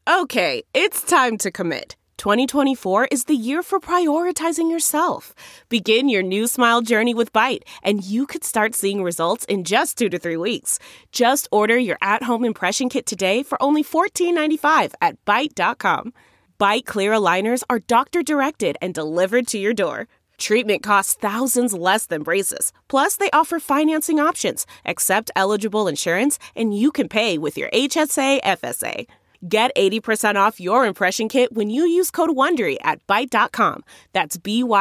Okay, it's time to commit. 2024 is the year for prioritizing yourself. Begin your new smile journey with Byte, and you could start seeing results in just 2 to 3 weeks. Just order your at-home impression kit today for only $14.95 at Byte.com. Byte Clear aligners are doctor-directed and delivered to your door. Treatment costs thousands less than braces. Plus, they offer financing options, accept eligible insurance, and you can pay with your HSA FSA. Get 80% off your impression kit when you use code WONDERY at Byte.com. That's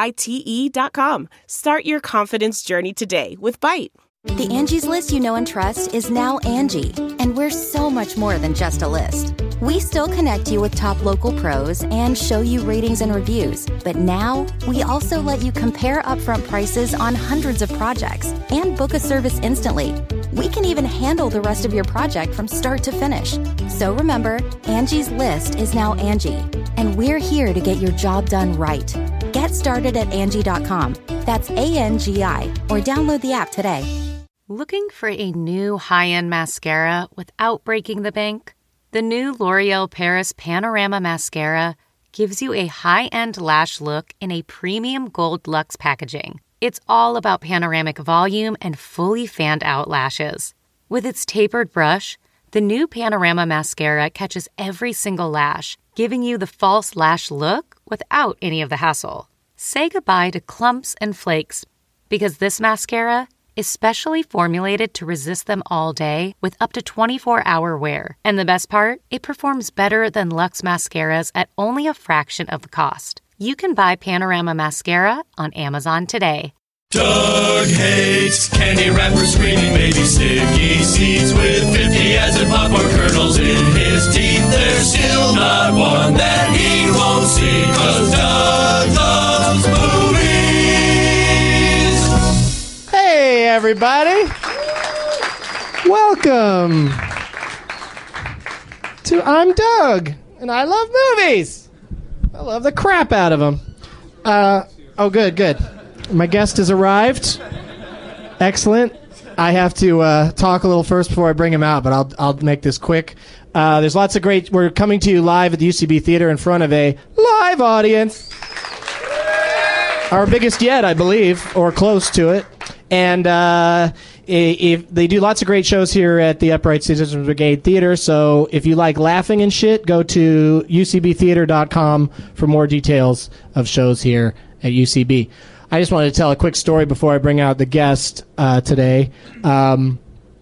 BYTE.com. Start your confidence journey today with Byte. The Angie's List you know and trust is now Angie, and we're so much more than just a list. We still connect you with top local pros and show you ratings and reviews, but now we also let you compare upfront prices on hundreds of projects and book a service instantly. We can even handle the rest of your project from start to finish. So remember, Angie's List is now Angie, and we're here to get your job done right. Get started at Angie.com. That's ANGI, or download the app today. Looking for a new high-end mascara without breaking the bank? The new L'Oreal Paris Panorama Mascara gives you a high-end lash look in a premium gold luxe packaging. It's all about panoramic volume and fully fanned-out lashes. With its tapered brush, the new Panorama Mascara catches every single lash, giving you the false lash look without any of the hassle. Say goodbye to clumps and flakes, because this mascara is specially formulated to resist them all day with up to 24-hour wear. And the best part? It performs better than Luxe mascaras at only a fraction of the cost. You can buy Panorama Mascara on Amazon today. Doug hates candy wrappers, screaming baby sticky seeds with 50 acid popcorn kernels in his teeth. There's still not one that he won't see, 'cause Doug loves movies. Hey, everybody. Welcome to I'm Doug, and I love movies. I love the crap out of them. Oh, good. My guest has arrived. Excellent. I have to talk a little first before I bring him out, but I'll make this quick. There's lots of great... We're coming to you live at the UCB Theater in front of a live audience. Our biggest yet, I believe, or close to it. And if they do lots of great shows here at the Upright Citizens Brigade Theater, so if you like laughing and shit, go to ucbtheater.com for more details of shows here at UCB. I just wanted to tell a quick story before I bring out the guest today. I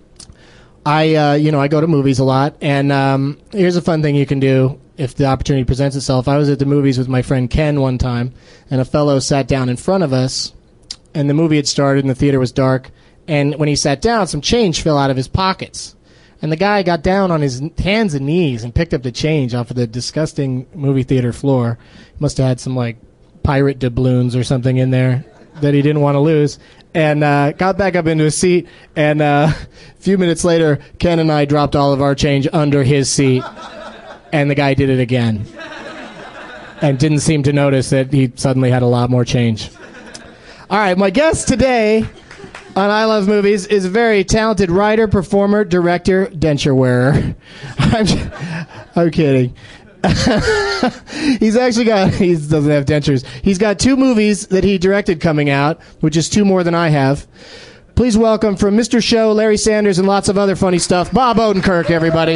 go to movies a lot, and here's a fun thing you can do if the opportunity presents itself. I was at the movies with my friend Ken one time, and a fellow sat down in front of us, and the movie had started, and the theater was dark, and when he sat down, some change fell out of his pockets. And the guy got down on his hands and knees and picked up the change off of the disgusting movie theater floor. He must have had some, pirate doubloons or something in there that he didn't want to lose, and got back up into his seat, and a few minutes later, Ken and I dropped all of our change under his seat, and the guy did it again, and didn't seem to notice that he suddenly had a lot more change. All right, my guest today on I Love Movies is a very talented writer, performer, director, denture wearer. I'm kidding. He doesn't have dentures. He's got 2 movies that he directed coming out, which is 2 more than I have. Please welcome from Mr. Show, Larry Sanders, and lots of other funny stuff, Bob Odenkirk, everybody.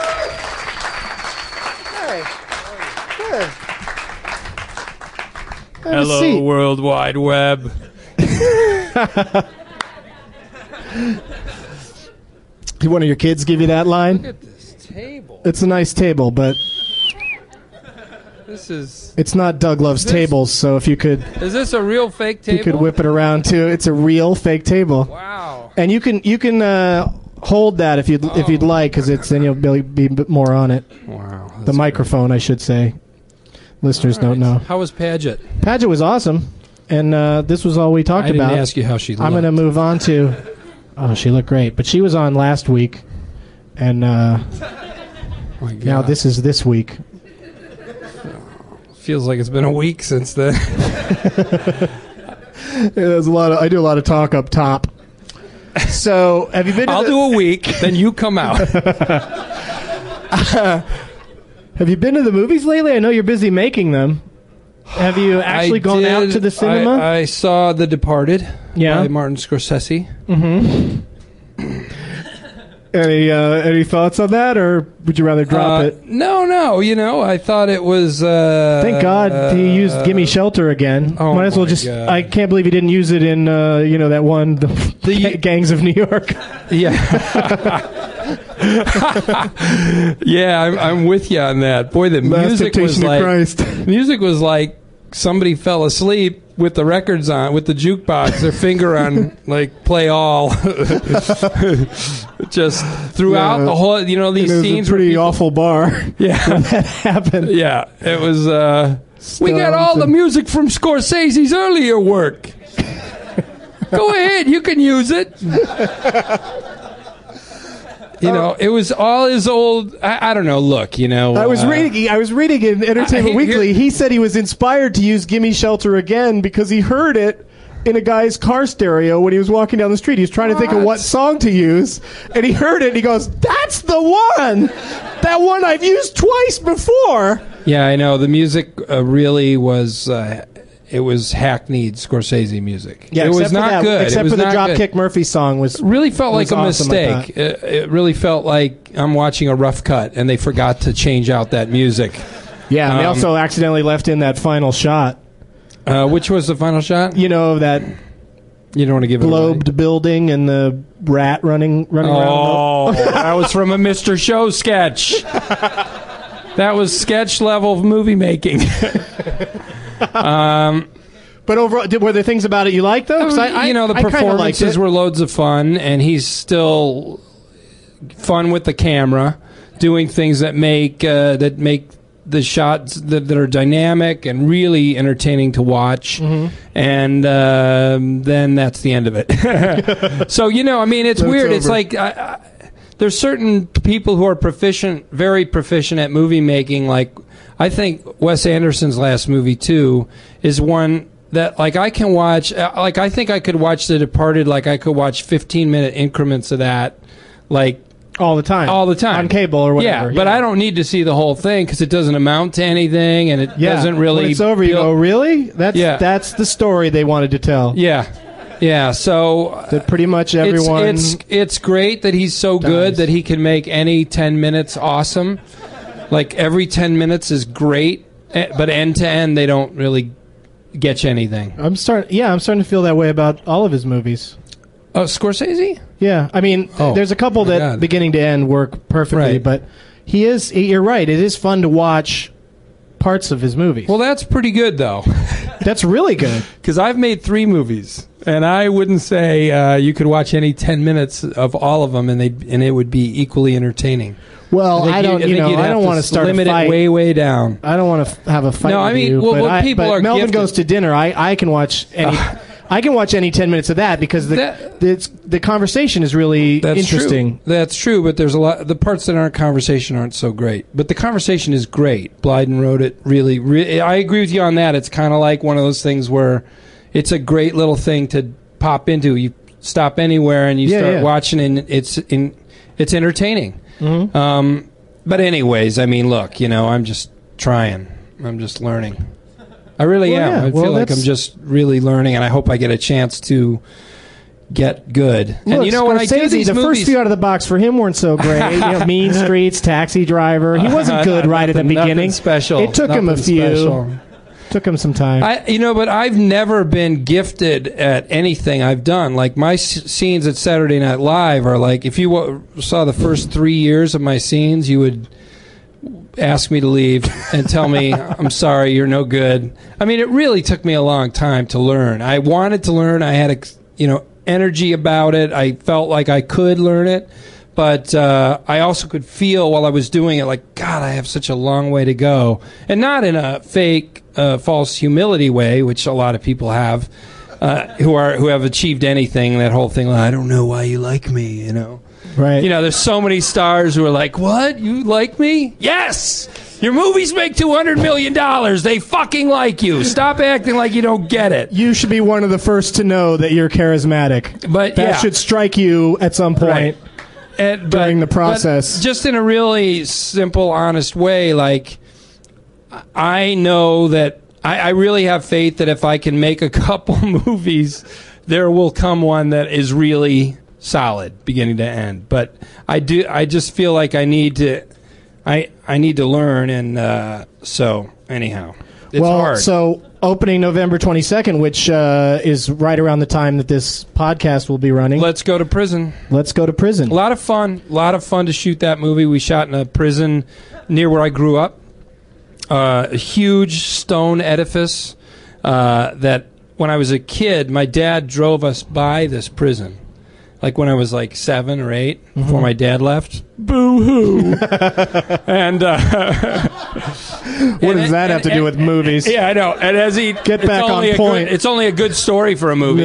Hey. Good. Hello, World Wide Web. Did one of your kids give you that line? Look at this table. It's a nice table, but it's not Doug Loves Tables, so if you could... Is this a real fake table? You could whip it around, too. It's a real fake table. Wow. And you can hold that if you'd like, because then you'll be a bit more on it. Wow. The microphone, I should say. Listeners don't know. How was Paget? Paget was awesome, and this was all we talked about. I didn't ask you how she looked. I'm going to move on to... Oh, she looked great. But she was on last week, and now this is this week. Feels like it's been a week since then. There's I do a lot of talk up top. So, have you been to I'll do a week, then you come out. Have you been to the movies lately? I know you're busy making them. Have you actually gone out to the cinema? I saw The Departed by Martin Scorsese. Mm-hmm. Any thoughts on that, or would you rather drop it? No. I thought it was. Thank God he used "Gimme Shelter" again. Oh, might as well just. God. I can't believe he didn't use it in that one, the Gangs of New York. Yeah. Yeah, I'm with you on that. Boy, the music was like music was like somebody fell asleep with the records on, with the jukebox, their finger on like play all, just throughout the whole. These scenes. It was a pretty awful bar. Yeah, when that happened. Yeah, it was. We got all the music from Scorsese's earlier work. Go ahead, you can use it. It was all his old. I don't know. Look, I was reading in Entertainment Weekly. He said he was inspired to use "Gimme Shelter" again because he heard it in a guy's car stereo when he was walking down the street. He was trying to think of what song to use, and he heard it. And he goes, "That's the one! That one I've used twice before." Yeah, I know. The music really was. It was hackneyed Scorsese music. Yeah, it was not good. Except for the Dropkick Murphy song was really felt like a awesome, mistake. It really felt like I'm watching a rough cut, and they forgot to change out that music. Yeah, and they also accidentally left in that final shot. Which was the final shot? That you don't want to give it globed building and the rat running around. Oh, that was from a Mr. Show sketch. That was sketch level of movie making. But overall, were there things about it you liked, though? The performances were loads of fun, and he's still fun with the camera, doing things that make the shots that are dynamic and really entertaining to watch. Mm-hmm. And then that's the end of it. So, it's weird. Over. It's like there's certain people who are very proficient at movie making, like I think Wes Anderson's last movie, too, is one that, like, I can watch. Like, I think I could watch The Departed, like, I could watch 15-minute increments of that, like, all the time. On cable or whatever. Yeah, but I don't need to see the whole thing because it doesn't amount to anything, and it doesn't really... When it's over, you go, really? That's the story they wanted to tell. Yeah, so... That pretty much everyone... It's great that he's so good that he can make any 10 minutes awesome. Like, every 10 minutes is great, but end to end, they don't really get you anything. I'm starting to feel that way about all of his movies. Oh, Scorsese? Yeah, I mean, there's a couple that beginning to end work perfectly, right. But you're right, it is fun to watch parts of his movies. Well, that's pretty good, though. That's really good. Because I've made 3 movies, and I wouldn't say you could watch any 10 minutes of all of them, and it would be equally entertaining. Well, I don't want to start limit a fight. It way down. I don't want to have a fight. No, I mean, but Melvin Goes to Dinner. I can watch any. I can watch any 10 minutes of that because the conversation is really interesting. True. That's true, but there's a lot. The parts that aren't conversation aren't so great, but the conversation is great. Blyden wrote it really. I agree with you on that. It's kind of like one of those things where it's a great little thing to pop into. You stop anywhere and you start watching, and it's entertaining. Mm-hmm. But anyways, I mean, look, I'm just trying. I'm just learning. I really am. Yeah. I feel like I'm just really learning, and I hope I get a chance to get good. Look, and when I do these the movies, first few out of the box for him weren't so great. Mean Streets, Taxi Driver. He wasn't good right at the beginning. Special. It took him a few. Special. Took him some time. But I've never been gifted at anything I've done. Like, my scenes at Saturday Night Live are like, if you saw the first 3 years of my scenes, you would ask me to leave and tell me, I'm sorry, you're no good. I mean, it really took me a long time to learn. I wanted to learn. I had, energy about it. I felt like I could learn it. But I also could feel while I was doing it, like, God, I have such a long way to go. And not in a fake, false humility way, which a lot of people have, who have achieved anything. That whole thing, like, I don't know why you like me, Right. There's so many stars who are like, what? You like me? Yes! Your movies make $200 million. They fucking like you. Stop acting like you don't get it. You should be one of the first to know that you're charismatic. But that should strike you at some point. Right. during the process. But just in a really simple, honest way, like, I know that I really have faith that if I can make a couple movies, there will come one that is really solid, beginning to end. But I just feel like I need to learn, and so anyhow, it's hard. So opening November 22nd, which is right around the time that this podcast will be running. Let's go to prison. Let's go to prison. A lot of fun to shoot that movie. We shot in a prison near where I grew up. A huge stone edifice that when I was a kid, my dad drove us by this prison. Like when I was like 7 or 8, before my dad left. Boo-hoo. And what does that have to do with movies? Yeah, I know. And as he get back on point, it's only a good story for a movie.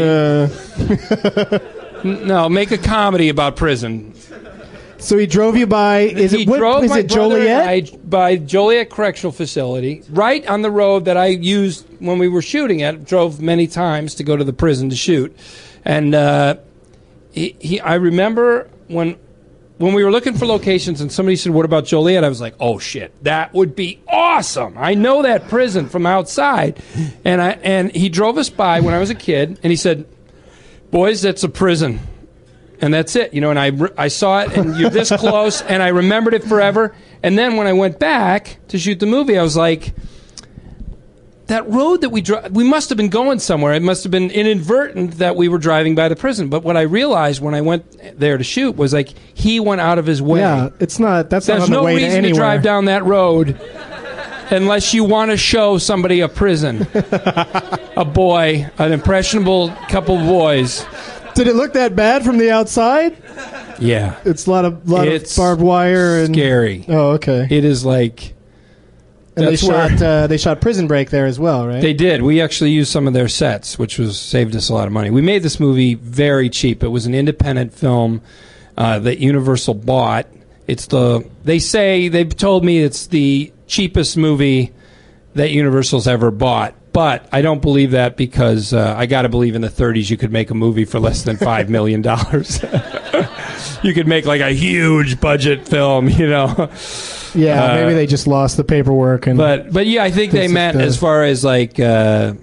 No, make a comedy about prison. So he drove you by. Is it Joliet? By Joliet Correctional Facility, right on the road that I used when we were shooting it. Drove many times to go to the prison to shoot, and I remember when we were looking for locations, and somebody said, "What about Joliet?" I was like, "Oh shit, that would be awesome! I know that prison from outside." And he drove us by when I was a kid, and he said, "Boys, that's a prison." And that's it, and I saw it, and you're this close, and I remembered it forever. And then when I went back to shoot the movie, I was like, that road that we must have been going somewhere. It must have been inadvertent that we were driving by the prison. But what I realized when I went there to shoot was like he went out of his way. Yeah, that's not There's on the no way to reason anywhere. to drive down that road unless you want to show somebody a prison, a boy, an impressionable couple of boys. Did it look that bad from the outside? Yeah, it's a lot of barbed wire and scary. Oh, okay. It is like, and they shot Prison Break there as well, right? They did. We actually used some of their sets, which saved us a lot of money. We made this movie very cheap. It was an independent film that Universal bought. They've told me it's the cheapest movie that Universal's ever bought. But I don't believe that because I got to believe in the 30s you could make a movie for less than $5 million. You could make like a huge budget film, Yeah, maybe they just lost the paperwork. But yeah, I think they meant as far as like, with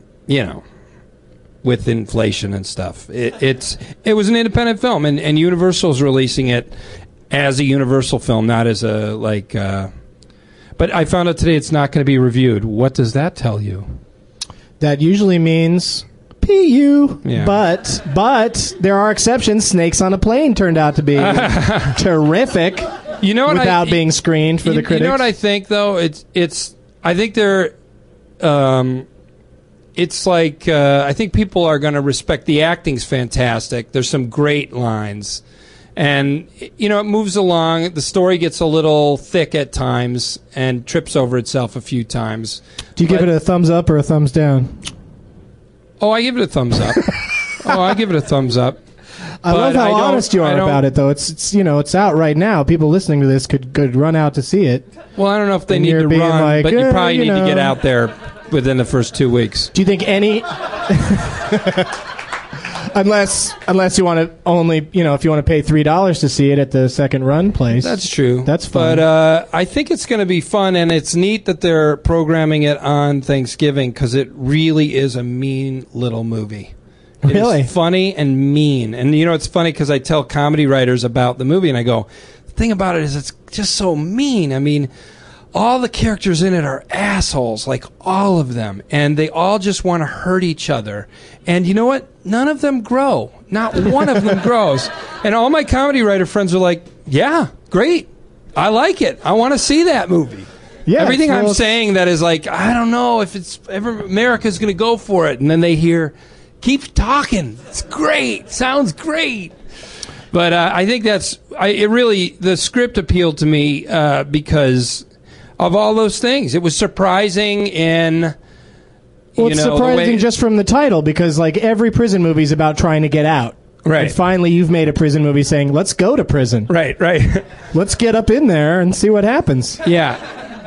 inflation and stuff. It was an independent film, and Universal's releasing it as a Universal film, not as a like... but I found out today it's not going to be reviewed. What does that tell you? That usually means PU. Yeah. But there are exceptions. Snakes on a Plane turned out to be terrific. You know what? Without being screened for the critics. You know what I think though? I think they're. It's like I think people are going to respect the acting's fantastic. There's some great lines. And, it moves along. The story gets a little thick at times and trips over itself a few times. Do you give it a thumbs up or a thumbs down? Oh, I give it a thumbs up. I give it a thumbs up. I love how honest you are about it, though. It's out right now. People listening to this could run out to see it. Well, I don't know if they need to run, but you probably need to get out there within the first 2 weeks. Do you think any... Unless you want to only, if you want to pay $3 to see it at the second run place. That's true. That's fun. But I think it's going to be fun, and it's neat that they're programming it on Thanksgiving because it really is a mean little movie. Really? It's funny and mean. And, it's funny because I tell comedy writers about the movie, and I go, the thing about it is it's just so mean. I mean... all the characters in it are assholes, like all of them. And they all just want to hurt each other. And you know what? None of them grow. Not one of them grows. And all my comedy writer friends are like, yeah, great. I like it. I want to see that movie. Yeah, everything I'm saying that is like, I don't know if it's ever America's going to go for it. And then they hear, keep talking. It's great. Sounds great. But I think the script appealed to me because... of all those things. It was surprising in... it's surprising just from the title, because like every prison movie is about trying to get out. Right. And finally you've made a prison movie saying, let's go to prison. Right. Let's get up in there and see what happens. Yeah.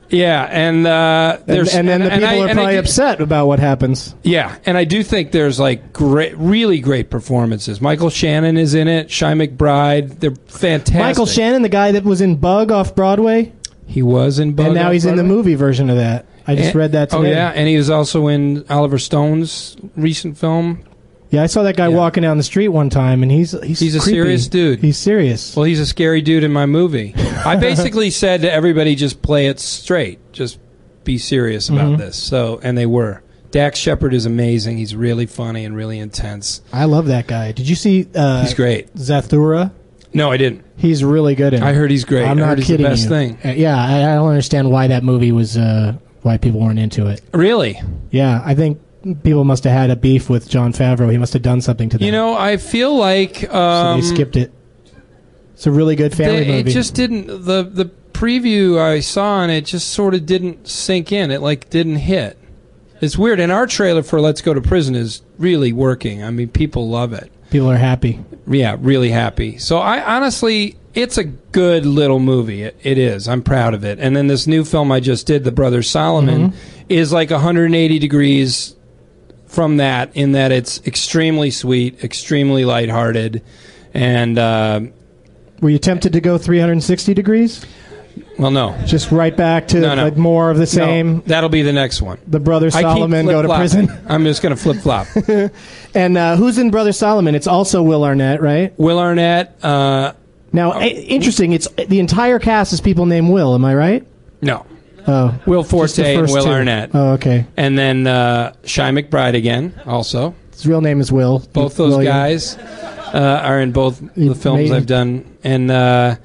Yeah, and there's and then the people are probably I upset about what happens. Yeah, and I do think there's like really great performances. Michael Shannon is in it. Shy McBride, they're fantastic. Michael Shannon, the guy that was in Bug off Broadway, he was in Bug, and now he's in the movie version of that. I just read that today. Oh yeah, and he was also in Oliver Stone's recent film. Yeah, I saw that guy walking down the street one time, and he's a creepy. serious dude. He's serious. Well, he's a scary dude in my movie. I basically said to everybody, just play it straight. Just be serious about this. So, and they were. Dax Shepard is amazing. He's really funny and really intense. I love that guy. Did you see? He's great. Zathura? No, I didn't. He's really good in it. I heard he's great. I'm not kidding. He's the best thing. Yeah, I don't understand why that movie was. Why people weren't into it. Really? Yeah, I think people must have had a beef with Jon Favreau. He must have done something to them. You know, I feel like so they skipped it. It's a really good family movie. It just didn't. The preview I saw and it just sort of didn't sink in. It like didn't hit. It's weird. And our trailer for Let's Go to Prison is really working. I mean, people love it. People are happy. Yeah, really happy. So I honestly, it's a good little movie. It is. I'm proud of it. And then this new film I just did, The Brothers Solomon, is like 180 degrees from that, in that it's extremely sweet, extremely lighthearted, and were you tempted to go 360 degrees? Well, no. Just right back to like more of the same. No, that'll be the next one. The Brothers Solomon go to prison. I'm just going to flip flop. And who's in Brothers Solomon? It's also Will Arnett, right? Will Arnett. Now, interesting. It's the entire cast is people named Will. Am I right? No. Oh, Will Forte and Will Arnett. Oh, okay. And then Shy McBride again, also. His real name is Will. Both those guys are in both the films I've done. And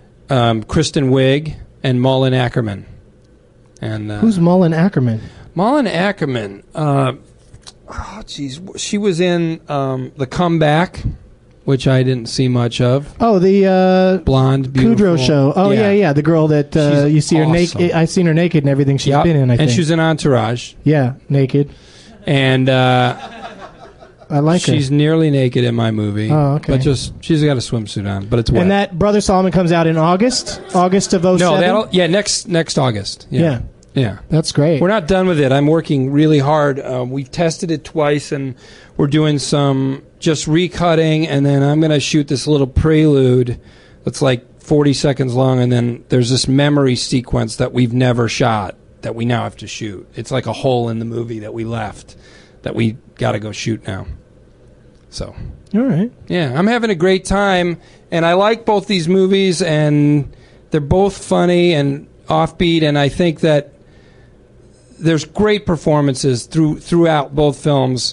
Kristen Wiig and Mullen Ackerman. And who's Mullen Ackerman? Mullen Ackerman. She was in The Comeback, which I didn't see much of. Oh, the blonde, beautiful Kudrow show. Oh, yeah. The girl that you see her naked. I've seen her naked in everything she's been in. I think. And she's in Entourage. Yeah, naked. And I like her. She's nearly naked in my movie. Oh, okay. But she's got a swimsuit on, but it's wet. And that Brother Solomon comes out in August of 07? No, next August. Yeah. That's great. We're not done with it. I'm working really hard. We've tested it twice, and we're doing some just recutting, and then I'm going to shoot this little prelude that's like 40 seconds long, and then there's this memory sequence that we've never shot that we now have to shoot. It's like a hole in the movie that we left that we got to go shoot now. So, all right. Yeah, I'm having a great time, and I like both these movies, and they're both funny and offbeat, and I think that there's great performances throughout both films.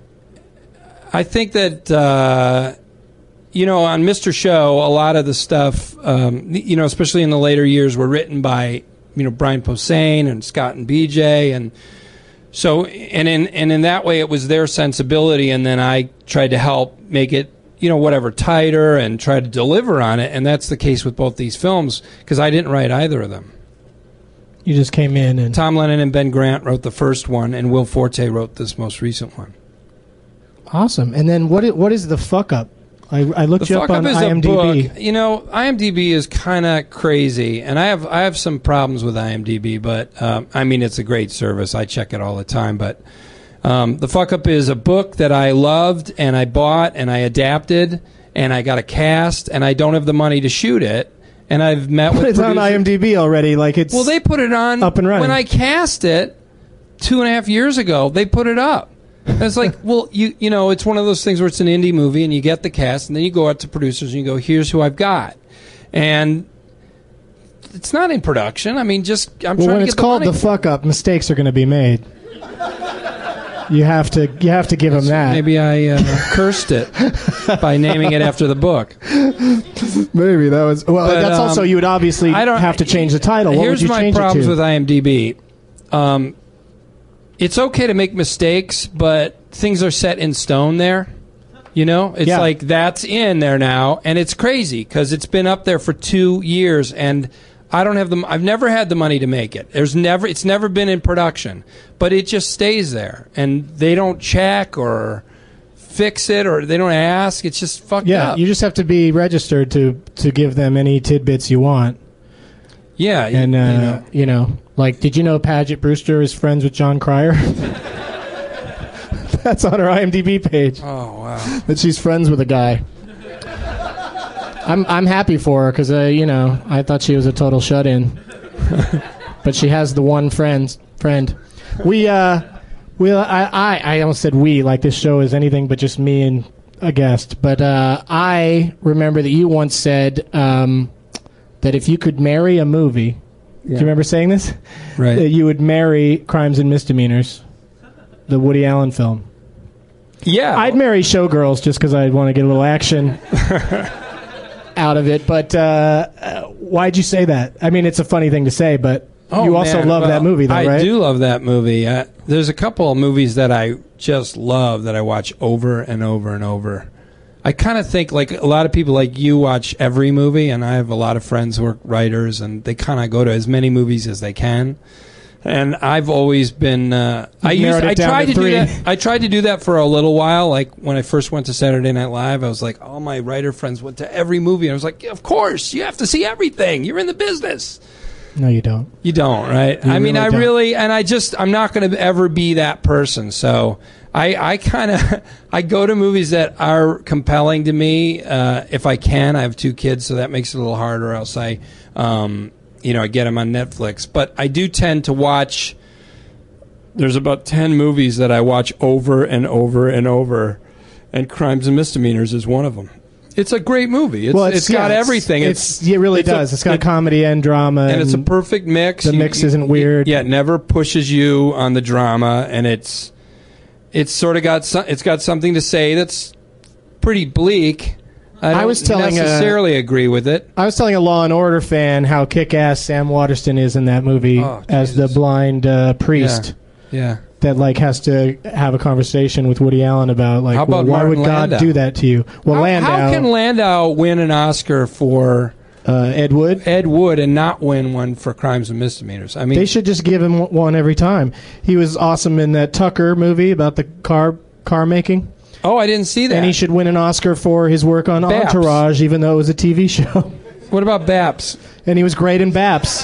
I think that, on Mr. Show, a lot of the stuff, especially in the later years, were written by, Brian Posehn and Scott and BJ, and so, and in that way, it was their sensibility, and then I tried to help make it, tighter and try to deliver on it, and that's the case with both these films, because I didn't write either of them. You just came in and... Tom Lennon and Ben Grant wrote the first one, and Will Forte wrote this most recent one. Awesome. And then what is The Fuck Up? I looked you up on IMDb. IMDb is kind of crazy, and I have some problems with IMDb, but it's a great service. I check it all the time. But The Fuck Up is a book that I loved, and I bought, and I adapted, and I got a cast, and I don't have the money to shoot it. And I've met with it's on IMDb already. Well, they put it on up and running. When I cast it 2.5 years ago, they put it up. And it's like, well, it's one of those things where it's an indie movie, and you get the cast, and then you go out to producers and you go, here's who I've got. And it's not in production. I'm trying to get the money. When it's called The Fuck Up, mistakes are going to be made. You have to give them that. Maybe I cursed it by naming it after the book. Maybe that was... Well, but, that's also... You would obviously have to change the title. What would you change it to? Here's my problems with IMDb. It's okay to make mistakes, but things are set in stone there. It's like that's in there now, and it's crazy because it's been up there for 2 years, and I don't have I've never had the money to make it. It's never been in production, but it just stays there, and they don't check or fix it, or they don't ask. It's just fucked up. Yeah, you just have to be registered to give them any tidbits you want. Yeah, And like, did you know Paget Brewster is friends with John Cryer? That's on her IMDb page. Oh wow! That she's friends with a guy. I'm happy for her because I thought she was a total shut-in, but she has the one friend. I almost said we, like this show is anything but just me and a guest. But I remember that you once said that if you could marry a movie, do you remember saying this? Right. That you would marry Crimes and Misdemeanors, the Woody Allen film. Yeah. I'd marry Showgirls just because I'd want to get a little action out of it. But why'd you say that? I mean, it's a funny thing to say, but you also love that movie, though, right? I do love that movie. There's a couple of movies that I just love that I watch over and over and over. I kind of think, like, a lot of people like you watch every movie, and I have a lot of friends who are writers, and they kind of go to as many movies as they can. And I've always been. I tried to do that. I tried to do that for a little while. Like when I first went to Saturday Night Live, I was like, all my writer friends went to every movie, and I was like, of course, you have to see everything. You're in the business. No, you don't. You don't, right? You I mean, really don't. I'm not going to ever be that person. So I kind of I go to movies that are compelling to me if I can. I have 2 kids, so that makes it a little harder. Else I get them on Netflix. But I do tend to watch. There's about 10 movies that I watch over and over and over, and Crimes and Misdemeanors is one of them. It's a great movie. It's got everything. It really does. It's got comedy and drama. And it's a perfect mix. The mix isn't weird. Yeah, it never pushes you on the drama, and it's sort of got something to say that's pretty bleak. I don't necessarily agree with it. I was telling a Law and Order fan how kick-ass Sam Waterston is in that movie as the blind priest. Yeah. That has to have a conversation with Woody Allen about why would God Landau? do that to you? Well, how can Landau win an Oscar for Ed Wood? Ed Wood and not win one for Crimes and Misdemeanors? I mean, they should just give him one every time. He was awesome in that Tucker movie about the car making. Oh, I didn't see that. And he should win an Oscar for his work on Baps. Entourage, even though it was a TV show. What about Baps? And he was great in Baps.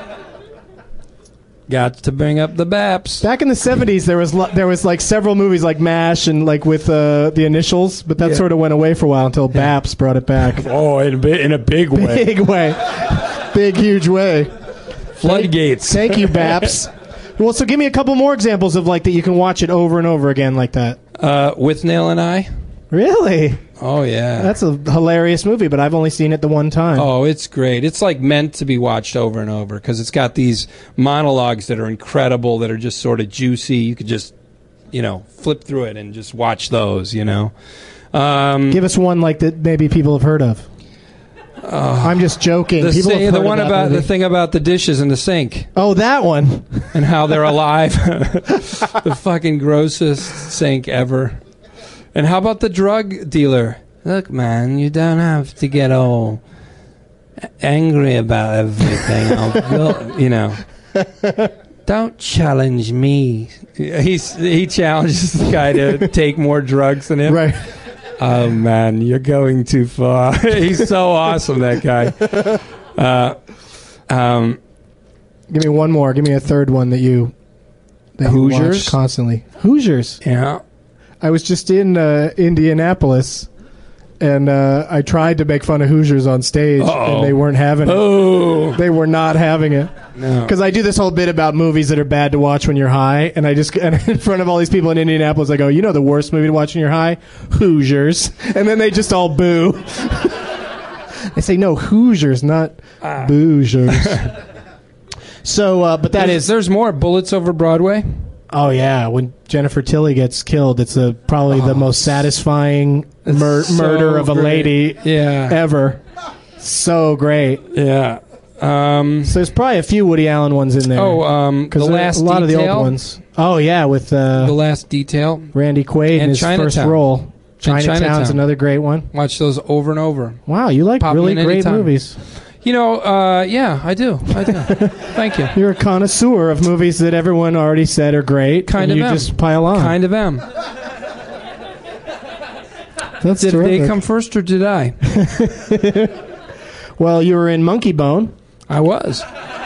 Got to bring up the Baps. Back in the 70s, there was several movies like MASH and with the initials, but that sort of went away for a while until Baps brought it back. Oh, in a big way. Big way. Big, huge way. Floodgates. Thank you, Baps. Well, so give me a couple more examples of that you can watch it over and over again like that. Withnail and I. Really? Oh, yeah. That's a hilarious movie, but I've only seen it the one time. Oh, it's great. It's meant to be watched over and over because it's got these monologues that are incredible, that are just sort of juicy. You could just, flip through it and just watch those, Give us one that maybe people have heard of. I'm just joking. People have heard one of that about movie. the thing about the dishes in the sink. Oh, that one. And how they're alive. The fucking grossest sink ever. And how about the drug dealer? Look, man, you don't have to get all angry about everything. Don't challenge me. He challenges the guy to take more drugs than him. Right. Oh, man, you're going too far. He's so awesome, that guy. Give me one more. Give me a third one that you Hoosiers? watch constantly. Hoosiers. Yeah. I was just in Indianapolis, and I tried to make fun of Hoosiers on stage, and they weren't having it. Oh. They were not having it. No. Because I do this whole bit about movies that are bad to watch when you're high, and and in front of all these people in Indianapolis, I go, the worst movie to watch when you're high? Hoosiers. And then they just all boo. They say, no, Hoosiers, not Boozers. So, but there's more Bullets Over Broadway. Oh yeah, when Jennifer Tilly gets killed, it's probably the most satisfying murder of a lady ever. So great. Yeah. So there's probably a few Woody Allen ones in there. The Last a lot Detail? of the old ones. Oh yeah, with The Last Detail. Randy Quaid in his first role. Chinatown's another great one. Watch those over and over. Wow, you like really great movies. Yeah, I do. Thank you. You're a connoisseur of movies that everyone already said are great. You just pile on. Kind of am. That's did terrific. they come first or did I? Well, you were in Monkey Bone. I was.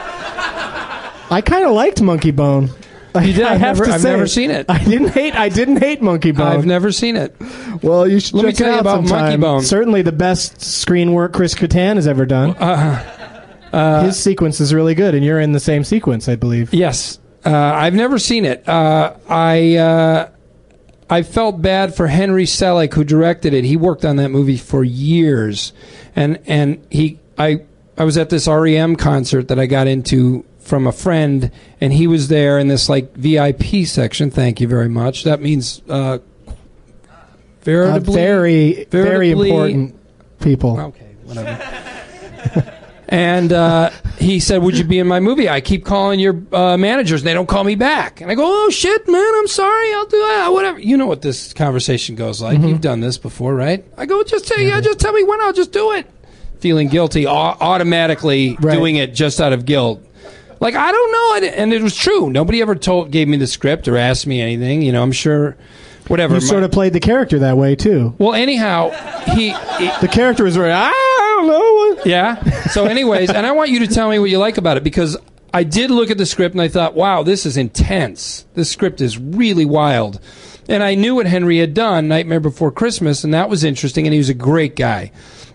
I kind of liked Monkey Bone. You did? I've never seen it. I didn't hate Monkey Bone. I've never seen it. Well, you should Let me check tell it you out about sometime. Monkey Bone. Certainly the best screen work Chris Kattan has ever done. His sequence is really good, and you're in the same sequence, I believe. Yes. I've never seen it. I felt bad for Henry Selick, who directed it. He worked on that movie for years, and I was at this REM concert that I got into from a friend, and he was there in this like VIP section. Thank you very much. That means very important people. Okay, whatever. And he said, "Would you be in my movie? I keep calling your managers, and they don't call me back." And I go, "Oh shit, man! I'm sorry. I'll do that. Whatever." You know what this conversation goes like. You've done this before, right? I go, "Just tell me when. I'll just do it." Feeling guilty, automatically doing it just out of guilt. Like, I don't know, and it was true. Nobody ever gave me the script or asked me anything. You know, I'm sure, whatever. You sort of played the character that way too. Well, anyhow, the character was very, I don't know. Yeah. So, anyways, and I want you to tell me what you like about it, because I did look at the script and I thought, wow, this is intense. This script is really wild. And I knew what Henry had done, Nightmare Before Christmas, and that was interesting. And he was a great guy.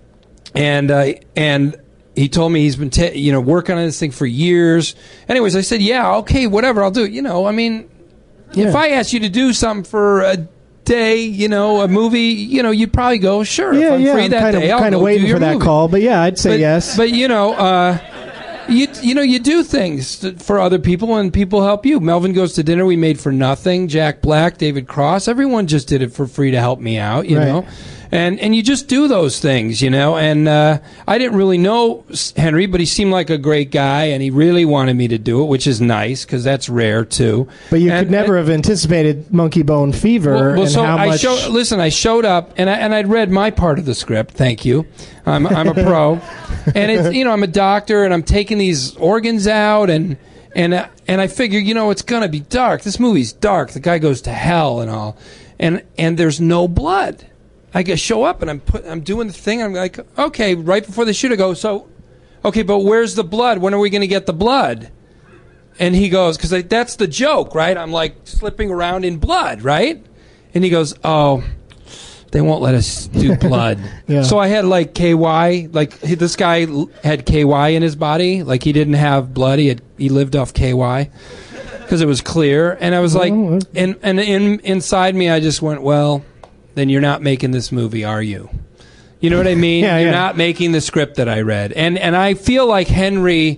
And he told me he's been working on this thing for years. Anyways, I said, yeah, okay, whatever, I'll do it. You know, I mean, if I asked you to do something for a day, you know, a movie, you know, you'd probably go, sure, if I'm free that day, I'll kind of go waiting do your for that movie. call, but yeah, I'd say yes. But you know, you do things for other people, and people help you. Melvin Goes to Dinner, we made for nothing. Jack Black, David Cross, everyone just did it for free to help me out, you know. And you just do those things, you know. And I didn't really know Henry, but he seemed like a great guy, and he really wanted me to do it, which is nice, because that's rare, too. But you could never have anticipated Monkey Bone Fever and so how much... I showed up, and I'd read my part of the script. Thank you. I'm a pro. And, it's, you know, I'm a doctor, and I'm taking these organs out, and I figure, you know, it's going to be dark. This movie's dark. The guy goes to hell and all. And there's no blood. I show up and I'm doing the thing. I'm like, okay, right before the shoot, I go, so, okay, but where's the blood? When are we going to get the blood? And he goes, because that's the joke, right? I'm like slipping around in blood, right? And he goes, oh, they won't let us do blood. Yeah. So I had like KY, like this guy had KY in his body, like he didn't have blood. He lived off KY because it was clear. And I was like, and inside me, I just went, well, then you're not making this movie, are you? You know what I mean? You're not making the script that I read. And I feel like Henry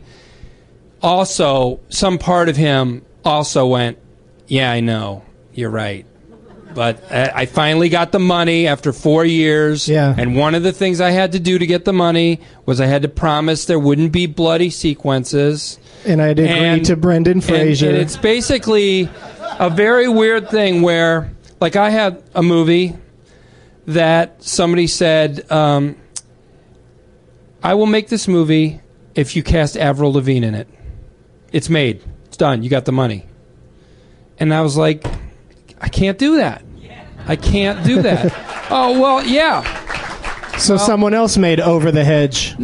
also, some part of him also went, yeah, I know, you're right. But I finally got the money after 4 years. Yeah. And one of the things I had to do to get the money was I had to promise there wouldn't be bloody sequences. And I did agree to Brendan Fraser. And it's basically a very weird thing where, like, I had a movie that somebody said, I will make this movie if you cast Avril Lavigne in it. It's made. It's done. You got the money. And I was like, I can't do that. I can't do that. Oh, well, yeah. So someone else made Over the Hedge.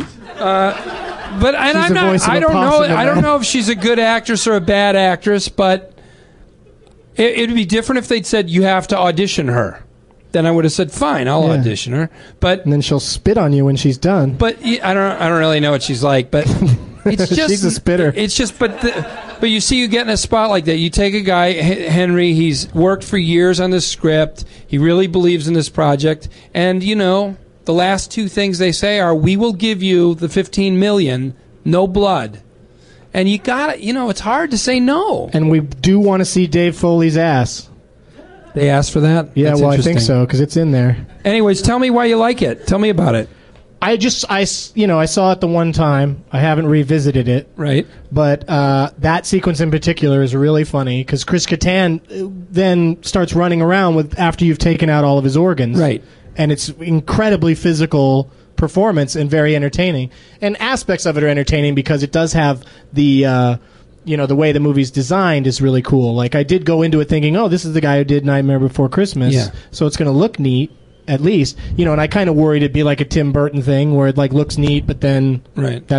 But and I'm not. I don't know if she's a good actress or a bad actress, but it'd be different if they'd said you have to audition her. Then I would have said, fine, I'll audition her. But and then she'll spit on you when she's done. But I don't really know what she's like. But it's just she's a spitter. It's just but you see, you get in a spot like that. You take a guy, Henry. He's worked for years on this script. He really believes in this project, and you know, the last two things they say are, "We will give you the $15 million, no blood." And you got it. You know, it's hard to say no. And we do want to see Dave Foley's ass. They asked for that? Yeah, That's well, I think so, because it's in there. Anyways, tell me why you like it. Tell me about it. I saw it the one time. I haven't revisited it. Right. But that sequence in particular is really funny, because Chris Kattan then starts running around after you've taken out all of his organs. Right. And it's incredibly physical performance and very entertaining. And aspects of it are entertaining because it does have the... the way the movie's designed is really cool. Like, I did go into it thinking, oh, this is the guy who did Nightmare Before Christmas, so it's going to look neat, at least. And I kind of worried it'd be like a Tim Burton thing where it, like, looks neat, but then that's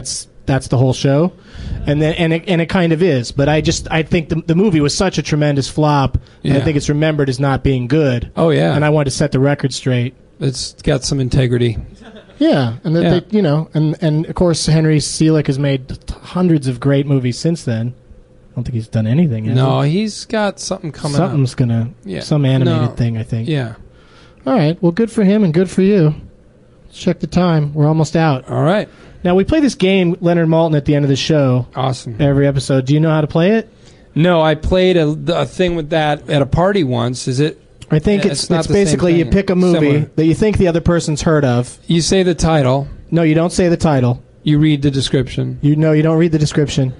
that's the whole show, and it kind of is. But I think the movie was such a tremendous flop. Yeah. I think it's remembered as not being good. Oh yeah, and I wanted to set the record straight. It's got some integrity. Yeah, and that they, and of course Henry Selick has made hundreds of great movies since then. I don't think he's done anything yet. No, he's got something coming up. Something's gonna some animated thing, I think. Yeah. All right. Well, good for him and good for you. Let's check the time. We're almost out. All right. Now we play this game, Leonard Maltin, at the end of the show. Awesome. Every episode. Do you know how to play it? No, I played a thing with that at a party once. Is it? I think it's basically you pick a movie that you think the other person's heard of. You say the title. No, you don't say the title. You read the description. You don't read the description.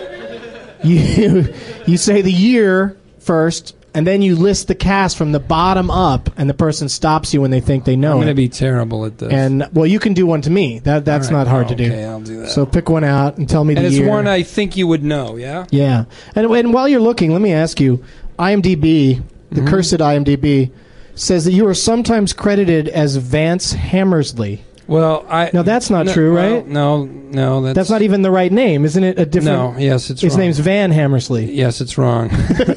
You say the year first, and then you list the cast from the bottom up, and the person stops you when they think they know I'm it. going to be terrible at this. And well, you can do one to me. That's All right. not hard to do. Okay, I'll do that. So pick one out and tell me the and year. it's one I think you would know. Yeah. Yeah. And while you're looking, let me ask you: IMDb, the cursed IMDb, says that you are sometimes credited as Vance Hammersley. Well, No, that's not true, right? No, That's not even the right name, isn't it? A different. No, yes, it's His wrong. name's Van Hammersley. Yes, it's wrong.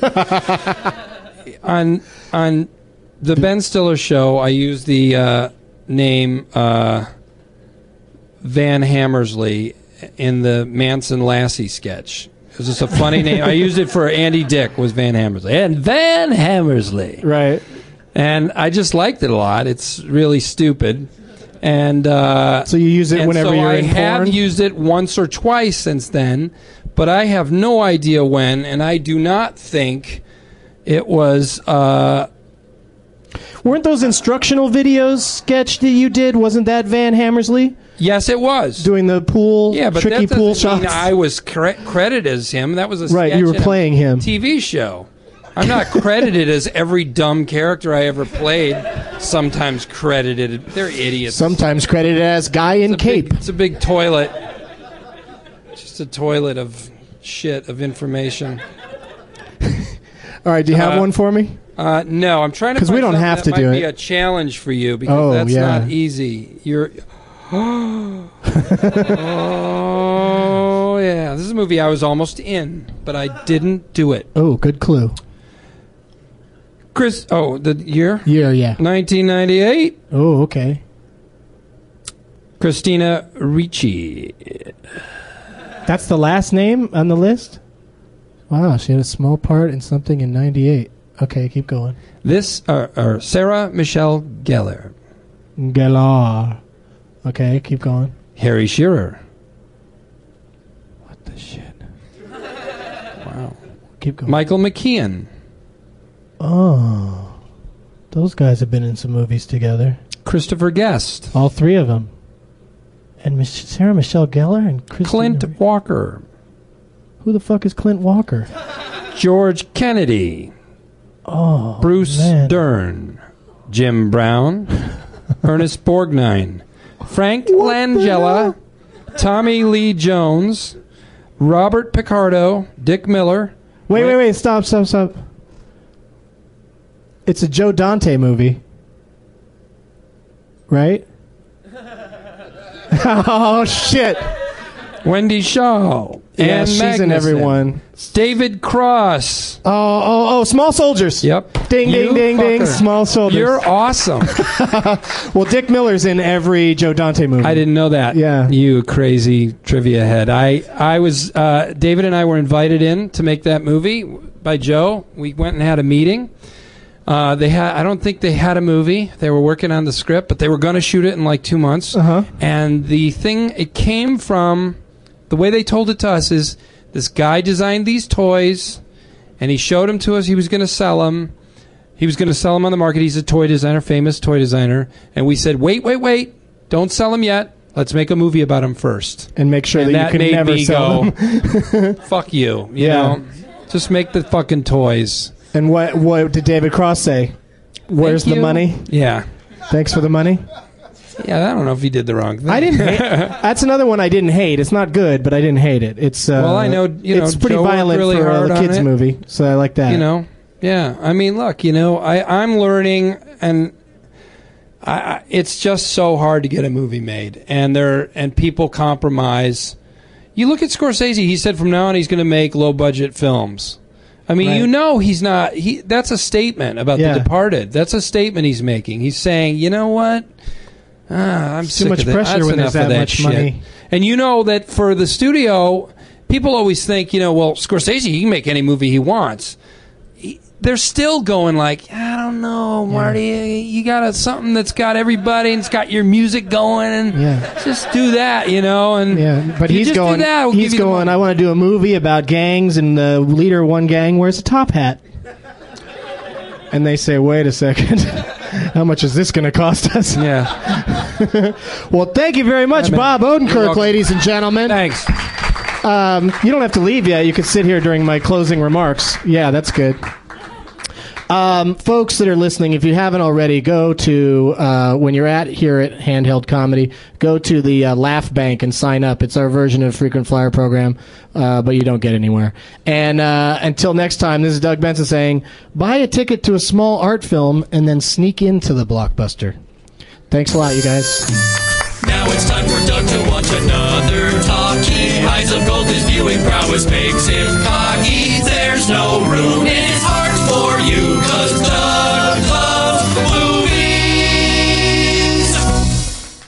on the Ben Stiller show, I used the name Van Hammersley in the Manson Lassie sketch. It was just a funny name. I used it for Andy Dick, was Van Hammersley. And Van Hammersley. Right. And I just liked it a lot. It's really stupid. And so you use it whenever you're in porn? I have used it once or twice since then, but I have no idea when, and I do not think it was... Weren't those instructional videos sketch that you did? Wasn't that Van Hammersley? Yes, it was. Doing the pool, but tricky that pool doesn't mean shots? I was credited as him. That was a right, sketch you were in playing a him. TV show. I'm not credited as every dumb character I ever played. Sometimes credited. They're idiots. Sometimes credited as guy in cape. It's a big toilet. Just a toilet of shit, of information. All right, do you have one for me? No, I'm trying to. Because we don't have to do might it. be a challenge for you because that's yeah. not easy. You're. Oh yeah, this is a movie I was almost in, but I didn't do it. Oh, good clue. Chris. Oh, the year. Year, yeah. 1998. Oh, okay. Christina Ricci. That's the last name on the list? Wow, she had a small part in something in 98. Okay, keep going. This, Sarah Michelle Gellar. Gellar. Okay, keep going. Harry Shearer. What the shit? Wow. Keep going. Michael McKean. Oh. Those guys have been in some movies together. Christopher Guest. All three of them. And Sarah Michelle Gellar and Clint Walker. Who the fuck is Clint Walker? George Kennedy. Oh, Bruce man. Dern. Jim Brown. Ernest Borgnine. Frank Langella. Tommy Lee Jones. Robert Picardo. Dick Miller. Wait. Stop. It's a Joe Dante movie. Right? Oh, shit. Wendy Shaw. Yeah, Ann she's in Magnuson. everyone. David Cross. Oh, Small Soldiers. Yep. Ding, You ding, fucker. Small Soldiers. You're awesome. Well, Dick Miller's in every Joe Dante movie. I didn't know that. Yeah. You crazy trivia head. I was, David and I were invited in to make that movie by Joe. We went and had a meeting. I don't think they had a movie. They were working on the script, but they were going to shoot it in like 2 months. Uh-huh. And it came from, the way they told it to us is, this guy designed these toys, and he showed them to us. He was going to sell them. He was going to sell them on the market. He's a toy designer, famous toy designer. And we said, wait. Don't sell them yet. Let's make a movie about him first. And make sure that you can made never me sell go, them. fuck you. You Yeah. know? Just make the fucking toys. And what did David Cross say? Where's Thank the you. money? Yeah. Thanks for the money. Yeah, I don't know if he did the wrong thing. I didn't hate. That's another one I didn't hate. It's not good, but I didn't hate it. It's Well, I know, it's pretty Joe worked violent really for hard a on kids it. movie, so I like that. You know, yeah. I mean, look, I'm learning, and it's just so hard to get a movie made, and people compromise. You look at Scorsese. He said from now on he's going to make low-budget films. I mean, Right. you know he's not... That's a statement about Yeah. The Departed. That's a statement he's making. He's saying, you know what? I'm Too sick much of that. pressure That's when enough there's of that that much shit. money. And you know that for the studio, people always think, well, Scorsese, he can make any movie he wants. They're still going like, I don't know, Marty, you got something that's got everybody and it's got your music going, and just do that, And but if you he's just do going. that, we'll He's give you the going. money. I want to do a movie about gangs, and the leader of one gang wears a top hat. And they say, "Wait a second, how much is this going to cost us?" Yeah. Well, thank you very much, All right, Bob man. You're Odenkirk, welcome. ladies and gentlemen. Thanks. You don't have to leave yet. You can sit here during my closing remarks. Yeah, that's good. Folks that are listening, if you haven't already, go to, when you're here at Handheld Comedy, go to the Laugh Bank and sign up. It's our version of Frequent Flyer program, but you don't get anywhere. And until next time, this is Doug Benson saying, buy a ticket to a small art film and then sneak into the Blockbuster. Thanks a lot, you guys. Now it's time for Doug to watch another talkie. Eyes of gold, his viewing prowess makes him cocky. There's no room